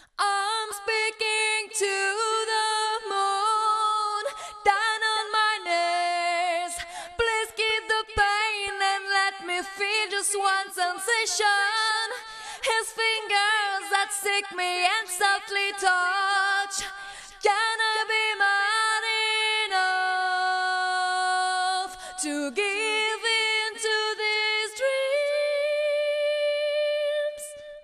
I'm speaking to the moon, down on my knees. Please keep the pain and let me feel just one sensation. His fingers that stick me and softly touch. Can I be man enough to give in to these dreams?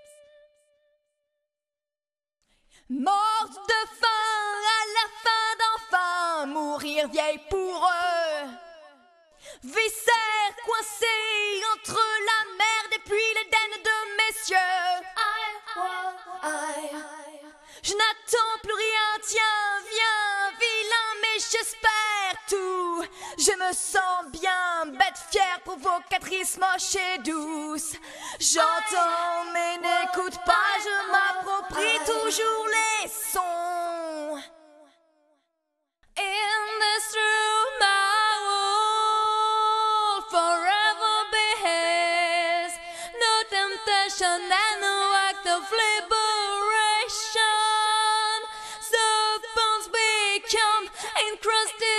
Morte de faim à la fin d'enfin, mourir vieille pour eux. Viscères coincés entre la merde et puis l'Éden de messieurs. Je n'attends plus rien, tiens, viens, vilain, mais j'espère tout. Je me sens bien, bête fière, provocatrice, moche et douce. J'entends mais n'écoute pas, je m'approprie toujours les sons. In this room I will forever be his. No temptation and no act of liberation. The bones become encrusted